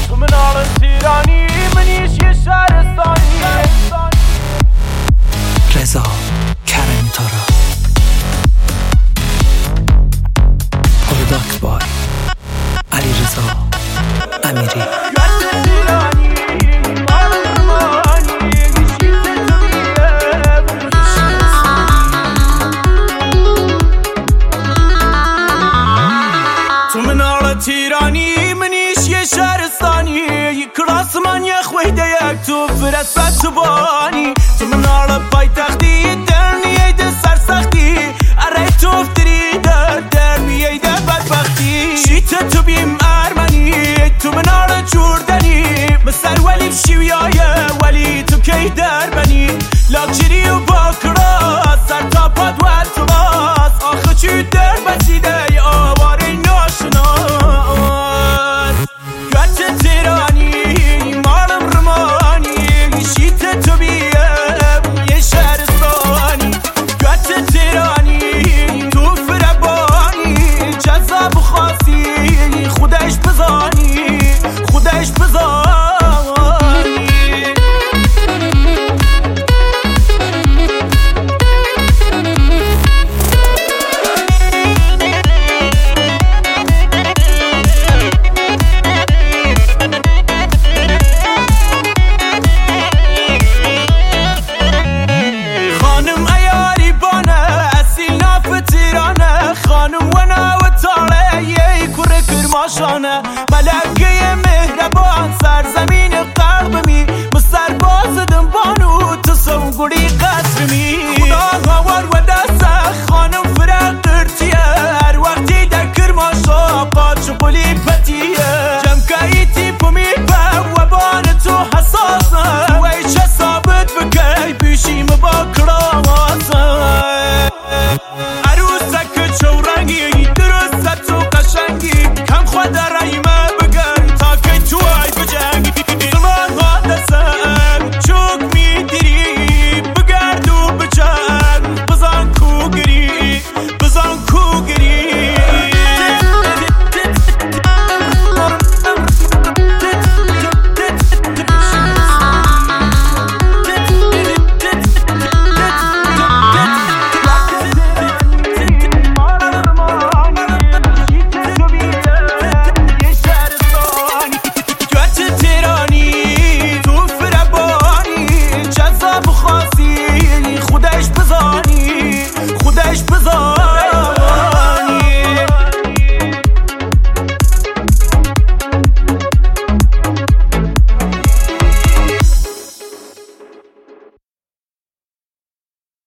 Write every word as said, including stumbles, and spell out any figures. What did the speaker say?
تو منال تیرانی منیش یه شهرستانی. رضا کرمی تارا پروداکت بای علی رضا امیری. تو منال تیرانی منیش یه شهرستانی، کلاس من یه خویده یک تو فرست تو بانی. تو منال پای تختی درنیه ده سرسختی، اره تو افتری در درمیه ده بدبختی. شیط تو بیم ارمنی تو منال جوردنی، مسر ولی بشیویایه ولی تو کی در بنی. لاکچری و باکراس سر تا پاد و التواس، آخه چی در بسیده آواره ناشناس. گچه تیرانی مالم رمانی، شیط تو بیم یه شهرستانی. گچه تیرانی تو فربانی، جذاب و خاصی خودش بزانی خودش بزانی. ماشانه ملکه مهربان سرزمین قلب می، مستر باز دنبانو تو سوگوری قصر می.